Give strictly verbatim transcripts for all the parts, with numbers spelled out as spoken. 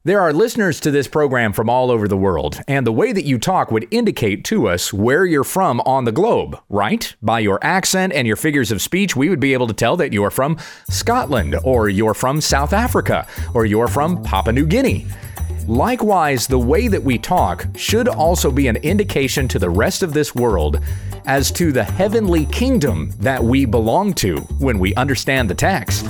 There are listeners to this program from all over the world, and the way that you talk would indicate to us where you're from on the globe, right? By your accent and your figures of speech, we would be able to tell that you're from Scotland, or you're from South Africa, or you're from Papua New Guinea. Likewise, the way that we talk should also be an indication to the rest of this world as to the heavenly kingdom that we belong to when we understand the text.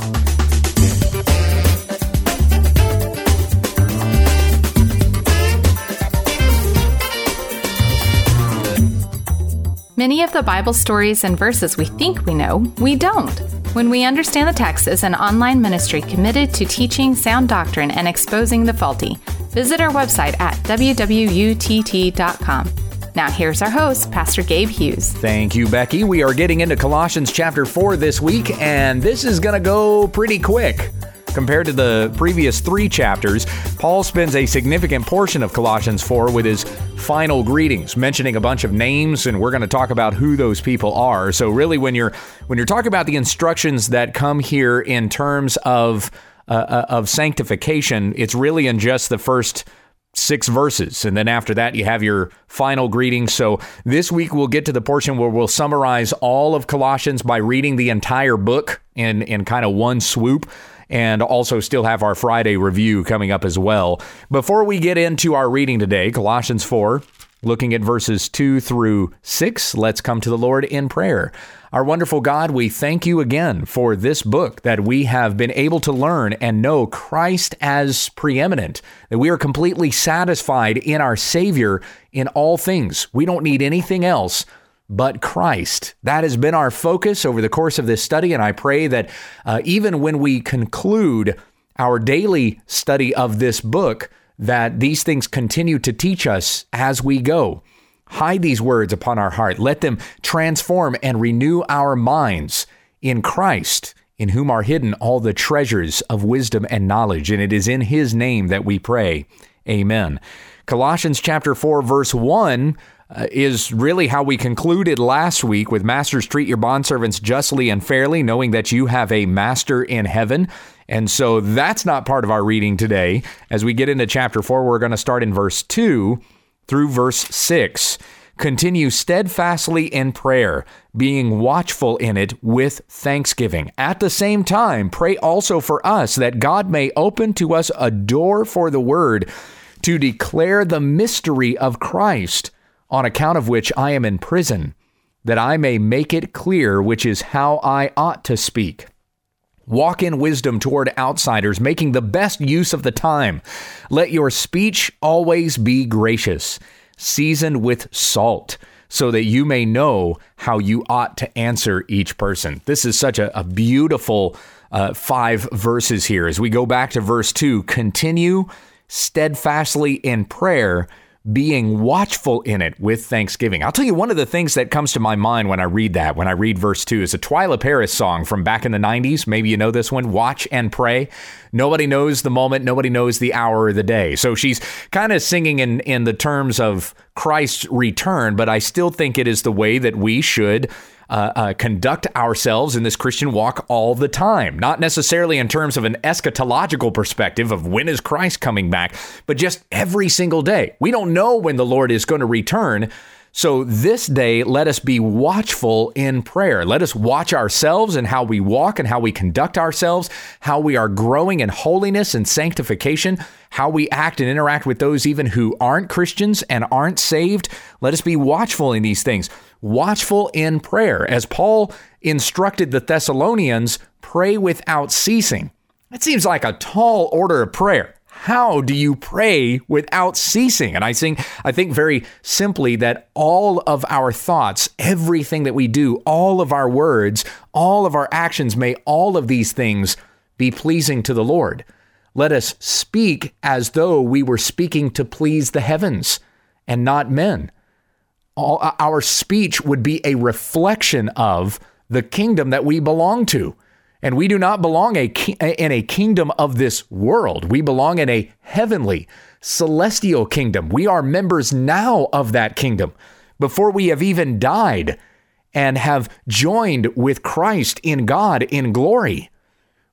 Many of the Bible stories and verses we think we know, we don't. When We Understand the Text is an online ministry committed to teaching sound doctrine and exposing the faulty. Visit our website at w w u t t dot com. Now here's our host, Pastor Gabe Hughes. Thank you, Becky. We are getting into Colossians chapter four this week, and this is going to go pretty quick. Compared to the previous three chapters, Paul spends a significant portion of Colossians four with his final greetings, mentioning a bunch of names, and we're going to talk about who those people are. So really, when you're when you're talking about the instructions that come here in terms of uh, of sanctification, it's really in just the first six verses. And then after that, you have your final greetings. So this week, we'll get to the portion where we'll summarize all of Colossians by reading the entire book in, in kind of one swoop, and also still have our Friday review coming up as well. Before we get into our reading today, Colossians four, looking at verses two through six, let's come to the Lord in prayer. Our wonderful God, we thank you again for this book that we have been able to learn and know Christ as preeminent, that we are completely satisfied in our Savior in all things. We don't need anything else but Christ. That has been our focus over the course of this study, and I pray that uh, even when we conclude our daily study of this book, that these things continue to teach us as we go. Hide these words upon our heart. Let them transform and renew our minds in Christ, in whom are hidden all the treasures of wisdom and knowledge. And it is in his name that we pray. Amen. Colossians chapter four, verse one uh, is really how we concluded last week with masters, treat your bondservants justly and fairly, knowing that you have a master in heaven. And so that's not part of our reading today. As we get into chapter four, we're going to start in verse two through verse six. Continue steadfastly in prayer, being watchful in it with thanksgiving. At the same time, pray also for us that God may open to us a door for the word to declare the mystery of Christ, on account of which I am in prison, that I may make it clear which is how I ought to speak. Walk in wisdom toward outsiders, making the best use of the time. Let your speech always be gracious, seasoned with salt, so that you may know how you ought to answer each person. This is such a, a beautiful uh, five verses here. As we go back to verse two, continue steadfastly in prayer, being watchful in it with thanksgiving. I'll tell you, one of the things that comes to my mind when I read that, when I read verse two, is a Twyla Paris song from back in the nineties. Maybe you know this one, Watch and Pray. Nobody knows the moment, nobody knows the hour or the day. So she's kind of singing in, in the terms of Christ's return, but I still think it is the way that we should Uh, uh, conduct ourselves in this Christian walk all the time. Not necessarily in terms of an eschatological perspective of when is Christ coming back, but just every single day. We don't know when the Lord is going to return. So this day, let us be watchful in prayer. Let us watch ourselves and how we walk and how we conduct ourselves, how we are growing in holiness and sanctification, how we act and interact with those even who aren't Christians and aren't saved. Let us be watchful in these things. Watchful in prayer. As Paul instructed the Thessalonians, pray without ceasing. That seems like a tall order of prayer. How do you pray without ceasing? And I think, I think very simply that all of our thoughts, everything that we do, all of our words, all of our actions, may all of these things be pleasing to the Lord. Let us speak as though we were speaking to please the heavens and not men. All, our speech would be a reflection of the kingdom that we belong to. And we do not belong a ki- in a kingdom of this world. We belong in a heavenly, celestial kingdom. We are members now of that kingdom before we have even died and have joined with Christ in God in glory.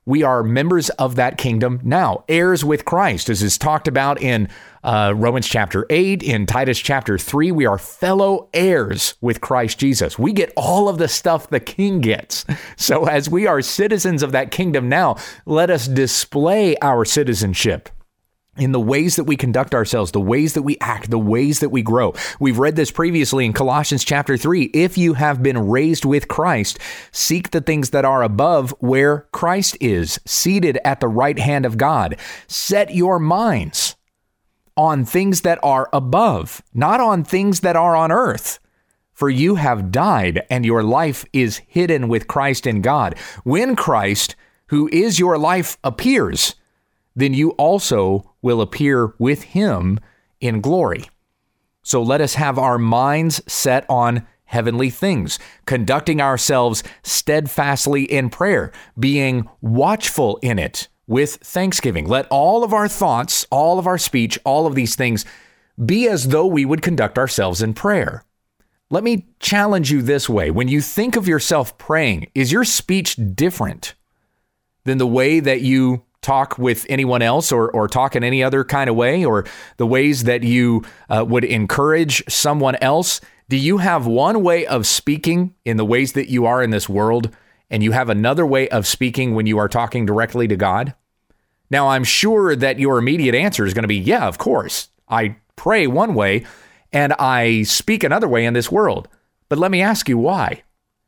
We are members of that kingdom now, heirs with Christ, as is talked about in uh, Romans chapter eight, in Titus chapter three. We are fellow heirs with Christ Jesus. We get all of the stuff the king gets. So as we are citizens of that kingdom now, let us display our citizenship in the ways that we conduct ourselves, the ways that we act, the ways that we grow. We've read this previously in Colossians chapter three. If you have been raised with Christ, seek the things that are above where Christ is, seated at the right hand of God. Set your minds on things that are above, not on things that are on earth. For you have died, and your life is hidden with Christ in God. When Christ, who is your life, appears, then you also will appear with him in glory. So let us have our minds set on heavenly things, conducting ourselves steadfastly in prayer, being watchful in it with thanksgiving. Let all of our thoughts, all of our speech, all of these things be as though we would conduct ourselves in prayer. Let me challenge you this way. When you think of yourself praying, is your speech different than the way that you talk with anyone else, or or talk in any other kind of way, or the ways that you uh, would encourage someone else? Do you have one way of speaking in the ways that you are in this world, and you have another way of speaking when you are talking directly to God? Now, I'm sure that your immediate answer is going to be, yeah, of course. I pray one way and I speak another way in this world. But let me ask you why.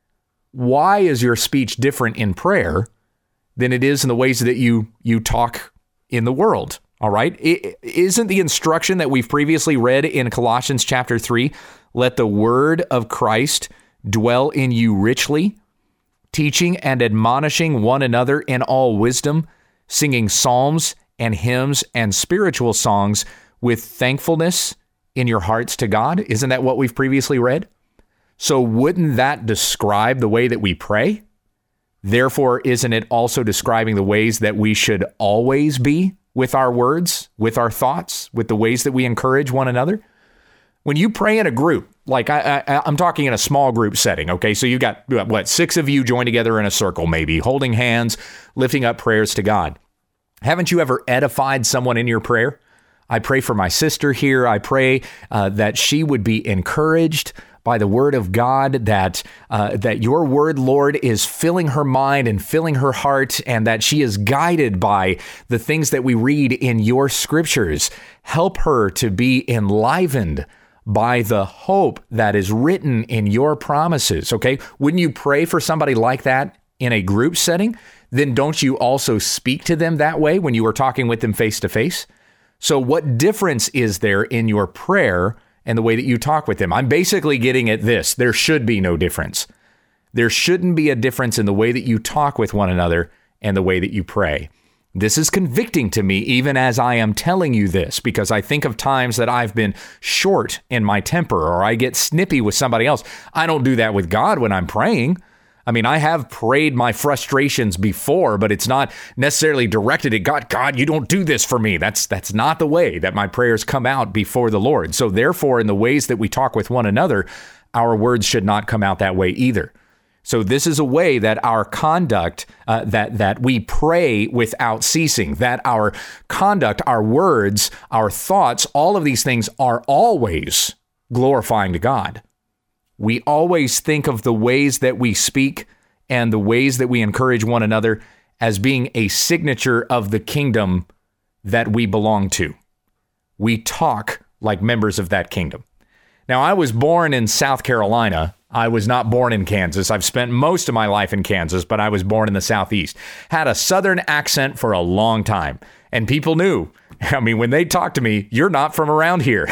Why is your speech different in prayer than it is in the ways that you you talk in the world? All right. It, isn't the instruction that we've previously read in Colossians chapter three, let the word of Christ dwell in you richly, teaching and admonishing one another in all wisdom, singing psalms and hymns and spiritual songs with thankfulness in your hearts to God? Isn't that what we've previously read? So wouldn't that describe the way that we pray? Therefore, isn't it also describing the ways that we should always be with our words, with our thoughts, with the ways that we encourage one another? When you pray in a group, like I, I, I'm talking in a small group setting, okay? So you've got, what, six of you joined together in a circle, maybe, holding hands, lifting up prayers to God. Haven't you ever edified someone in your prayer? I pray for my sister here. I pray uh, that she would be encouraged by the word of God, that uh, that your word, Lord, is filling her mind and filling her heart, and that she is guided by the things that we read in your scriptures. Help her to be enlivened by the hope that is written in your promises, okay? Wouldn't you pray for somebody like that in a group setting? Then don't you also speak to them that way when you are talking with them face to face? So what difference is there in your prayer and the way that you talk with them? I'm basically getting at this. There should be no difference. There shouldn't be a difference in the way that you talk with one another and the way that you pray. This is convicting to me even as I am telling you this, because I think of times that I've been short in my temper, or I get snippy with somebody else. I don't do that with God when I'm praying. I mean, I have prayed my frustrations before, but it's not necessarily directed at God. God, you don't do this for me. That's that's not the way that my prayers come out before the Lord. So therefore, in the ways that we talk with one another, our words should not come out that way either. So this is a way that our conduct, uh, that that we pray without ceasing, that our conduct, our words, our thoughts, all of these things are always glorifying to God. We always think of the ways that we speak and the ways that we encourage one another as being a signature of the kingdom that we belong to. We talk like members of that kingdom. Now, I was born in South Carolina. I was not born in Kansas. I've spent most of my life in Kansas, but I was born in the Southeast. Had a Southern accent for a long time, and people knew. I mean, when they talked to me, you're not from around here.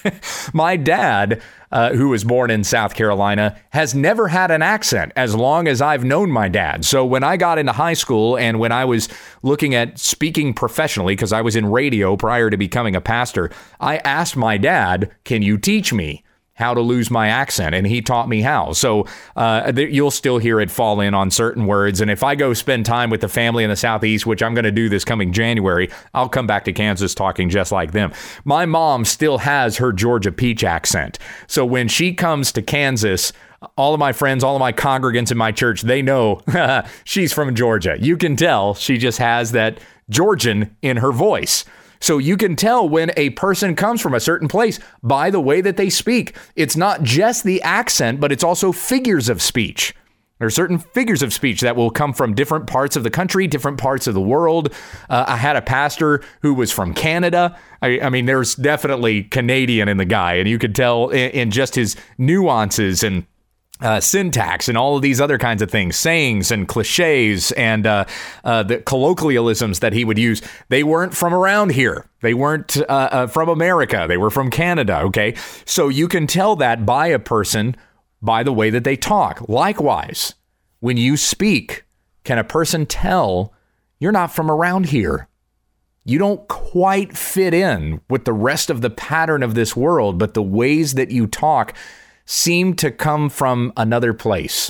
My dad, uh, who was born in South Carolina, has never had an accent as long as I've known my dad. So when I got into high school and when I was looking at speaking professionally, because I was in radio prior to becoming a pastor, I asked my dad, can you teach me how to lose my accent? And he taught me how. So uh, th- you'll still hear it fall in on certain words. And if I go spend time with the family in the Southeast, which I'm going to do this coming January, I'll come back to Kansas talking just like them. My mom still has her Georgia Peach accent. So when she comes to Kansas all of my friends, all of my congregants in my church, they know she's from Georgia. You can tell she just has that Georgian in her voice. So you can tell when a person comes from a certain place by the way that they speak. It's not just the accent, but it's also figures of speech. There are certain figures of speech that will come from different parts of the country, different parts of the world. Uh, I had a pastor who was from Canada. I, I mean, there's definitely Canadian in the guy, and you could tell in, in just his nuances and Uh, syntax and all of these other kinds of things, sayings and cliches and uh, uh, the colloquialisms that he would use. They weren't from around here. They weren't uh, uh, from America. They were from Canada. Okay. So you can tell that by a person by the way that they talk. Likewise, when you speak, can a person tell you're not from around here? You don't quite fit in with the rest of the pattern of this world, but the ways that you talk seem to come from another place.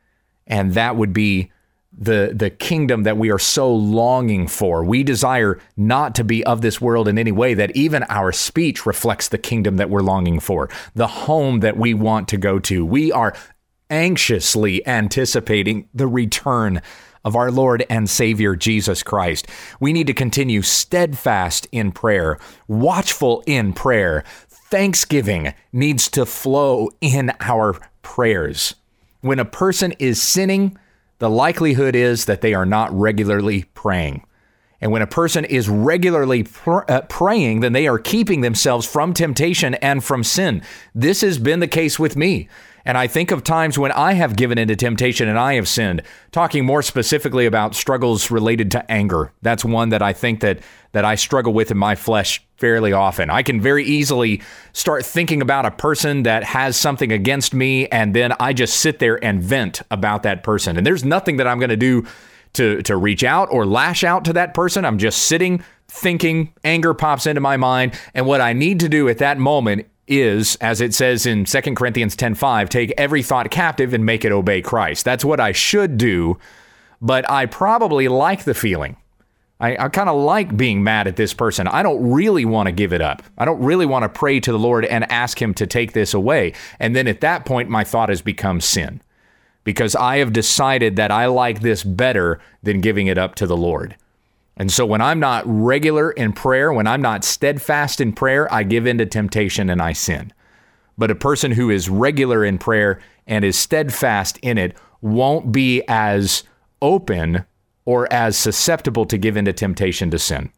And that would be the, the kingdom that we are so longing for. We desire not to be of this world in any way, that even our speech reflects the kingdom that we're longing for, the home that we want to go to. We are anxiously anticipating the return of our Lord and Savior, Jesus Christ. We need to continue steadfast in prayer, watchful in prayer. Thanksgiving needs to flow in our prayers. When a person is sinning, the likelihood is that they are not regularly praying. And when a person is regularly pr- uh, praying, then they are keeping themselves from temptation and from sin. This has been the case with me. And I think of times when I have given into temptation and I have sinned, talking more specifically about struggles related to anger. That's one that I think that that I struggle with in my flesh fairly often. I can very easily start thinking about a person that has something against me, and then I just sit there and vent about that person. And there's nothing that I'm going to do to, to reach out or lash out to that person. I'm just sitting, thinking, anger pops into my mind. And what I need to do at that moment is, as it says in Second Corinthians ten five, take every thought captive and make it obey Christ. That's what I should do, but I probably like the feeling. I, I kind of like being mad at this person. I don't really want to give it up. I don't really want to pray to the Lord and ask him to take this away. And then at that point, my thought has become sin, because I have decided that I like this better than giving it up to the Lord. And so when I'm not regular in prayer, when I'm not steadfast in prayer, I give in to temptation and I sin. But a person who is regular in prayer and is steadfast in it won't be as open or as susceptible to give in to temptation to sin.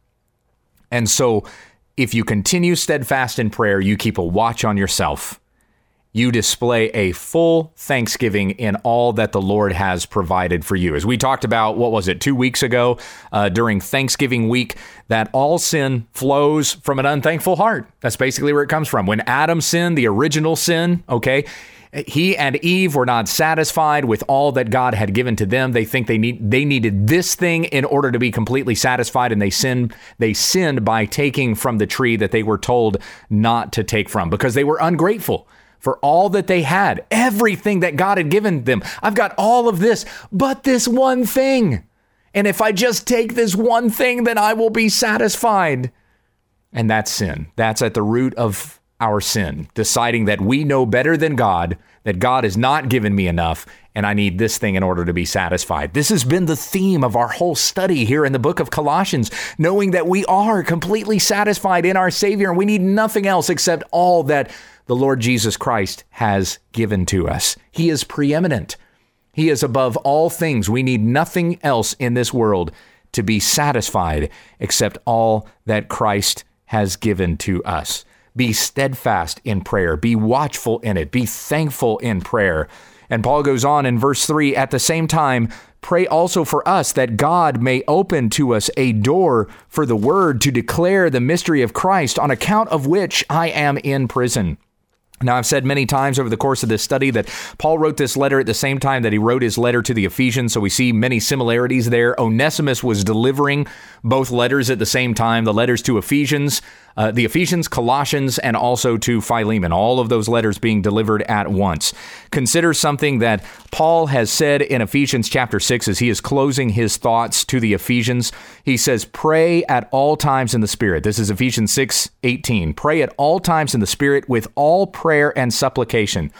And so if you continue steadfast in prayer, you keep a watch on yourself. You display a full thanksgiving in all that the Lord has provided for you. As we talked about, what was it, two weeks ago uh, during Thanksgiving week, that all sin flows from an unthankful heart. That's basically where it comes from. When Adam sinned, the original sin, okay, he and Eve were not satisfied with all that God had given to them. They think they need they needed this thing in order to be completely satisfied, and they sinned. They sinned by taking from the tree that they were told not to take from, because they were ungrateful for all that they had, everything that God had given them. I've got all of this, but this one thing. And if I just take this one thing, then I will be satisfied. And that's sin. That's at the root of our sin, deciding that we know better than God, that God has not given me enough, and I need this thing in order to be satisfied. This has been the theme of our whole study here in the book of Colossians, knowing that we are completely satisfied in our Savior, and we need nothing else except all that the Lord Jesus Christ has given to us. He is preeminent. He is above all things. We need nothing else in this world to be satisfied except all that Christ has given to us. Be steadfast in prayer. Be watchful in it. Be thankful in prayer. And Paul goes on in verse three, at the same time, pray also for us that God may open to us a door for the word to declare the mystery of Christ, on account of which I am in prison. Now, I've said many times over the course of this study that Paul wrote this letter at the same time that he wrote his letter to the Ephesians, so we see many similarities there. Onesimus was delivering both letters at the same time, the letters to Ephesians, uh, the Ephesians, Colossians, and also to Philemon, all of those letters being delivered at once. Consider something that Paul has said in Ephesians chapter six as he is closing his thoughts to the Ephesians. He says, pray at all times in the Spirit. This is Ephesians six eighteen. Pray at all times in the Spirit with all prayer and supplication.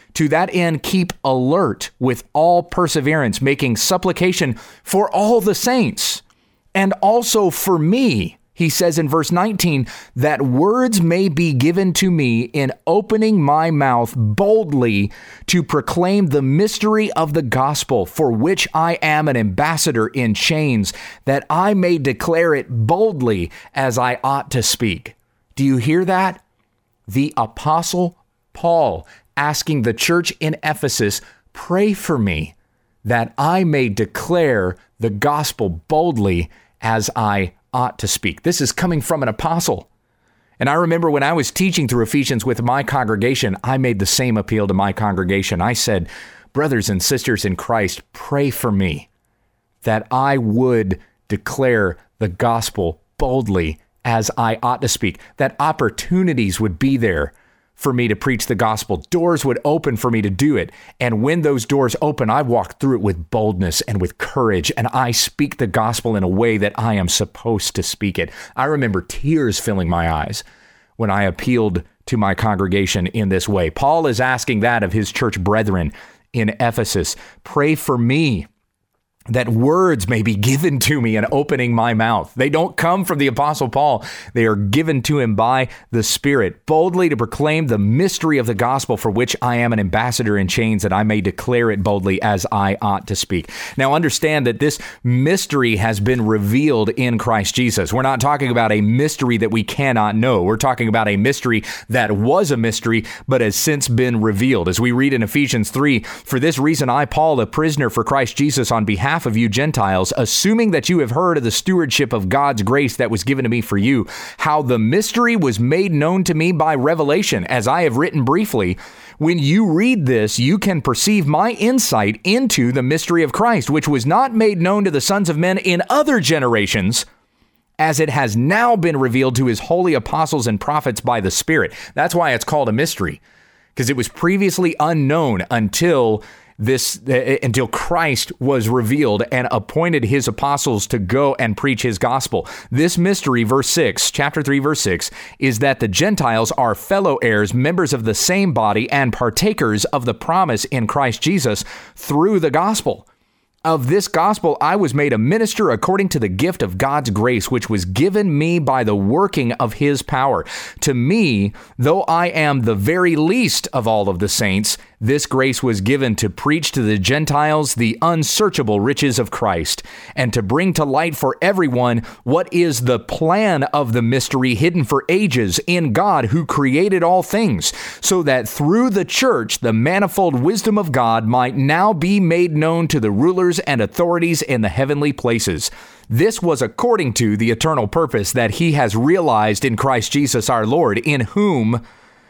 To that end, keep alert with all perseverance, making supplication for all the saints, and also for me. He says in verse nineteen, that words may be given to me in opening my mouth boldly to proclaim the mystery of the gospel, for which I am an ambassador in chains, that I may declare it boldly as I ought to speak. Do you hear that? The Apostle Paul asking the church in Ephesus, pray for me that I may declare the gospel boldly as I ought to speak. This is coming from an apostle. And I remember when I was teaching through Ephesians with my congregation, I made the same appeal to my congregation. I said, brothers and sisters in Christ, pray for me that I would declare the gospel boldly as I ought to speak, that opportunities would be there for me to preach the gospel. Doors would open for me to do it. And when those doors open, I walk through it with boldness and with courage, and I speak the gospel in a way that I am supposed to speak it. I remember tears filling my eyes when I appealed to my congregation in this way. Paul is asking that of his church brethren in Ephesus. Pray for me that words may be given to me in opening my mouth. They don't come from the Apostle Paul. They are given to him by the Spirit, boldly to proclaim the mystery of the gospel, for which I am an ambassador in chains, that I may declare it boldly as I ought to speak. Now understand that this mystery has been revealed in Christ Jesus. We're not talking about a mystery that we cannot know. We're talking about a mystery that was a mystery, but has since been revealed. As we read in Ephesians three, for this reason I, Paul, a prisoner for Christ Jesus, on behalf of you Gentiles, assuming that you have heard of the stewardship of God's grace that was given to me for you, how the mystery was made known to me by revelation, as I have written briefly. When you read this, you can perceive my insight into the mystery of Christ, which was not made known to the sons of men in other generations, as it has now been revealed to his holy apostles and prophets by the Spirit. That's why it's called a mystery, because it was previously unknown until This uh, until Christ was revealed and appointed his apostles to go and preach his gospel. This mystery, verse six, chapter three, verse six, is that the Gentiles are fellow heirs, members of the same body, and partakers of the promise in Christ Jesus through the gospel. Of this gospel, I was made a minister according to the gift of God's grace, which was given me by the working of his power. To me, though I am the very least of all of the saints, this grace was given to preach to the Gentiles the unsearchable riches of Christ, and to bring to light for everyone what is the plan of the mystery hidden for ages in God, who created all things, so that through the church the manifold wisdom of God might now be made known to the rulers and authorities in the heavenly places. This was according to the eternal purpose that he has realized in Christ Jesus our Lord, in whom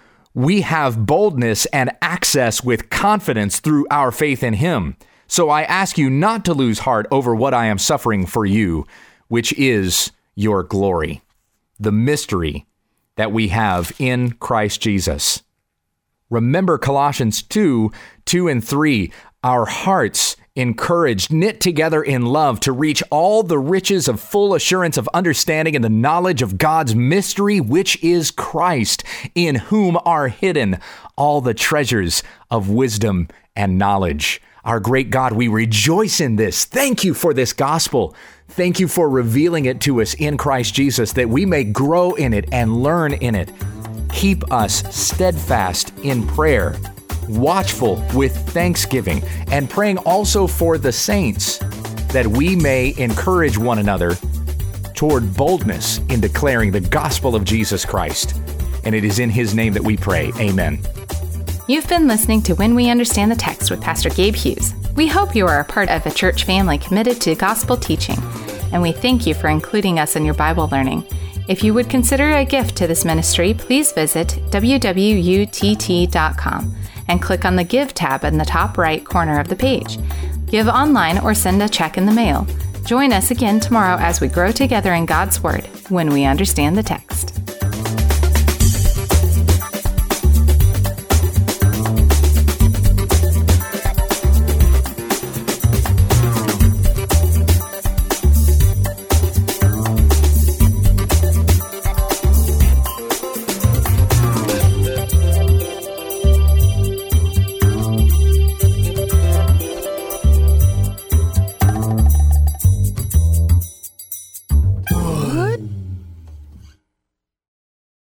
we have boldness and access with confidence through our faith in him. So I ask you not to lose heart over what I am suffering for you, which is your glory, the mystery that we have in Christ Jesus. Remember Colossians two, two and three, our hearts encouraged, knit together in love, to reach all the riches of full assurance of understanding and the knowledge of God's mystery, which is Christ, in whom are hidden all the treasures of wisdom and knowledge. Our great God, we rejoice in this. Thank you for this gospel. Thank you for revealing it to us in Christ Jesus, that we may grow in it and learn in it. Keep us steadfast in prayer, watchful with thanksgiving, and praying also for the saints, that we may encourage one another toward boldness in declaring the gospel of Jesus Christ. And it is in his name that we pray. Amen. You've been listening to When We Understand the Text with Pastor Gabe Hughes. We hope you are a part of a church family committed to gospel teaching, and we thank you for including us in your Bible learning. If you would consider a gift to this ministry, please visit w w u t t dot com and click on the Give tab in the top right corner of the page. Give online or send a check in the mail. Join us again tomorrow as we grow together in God's Word when we understand the text.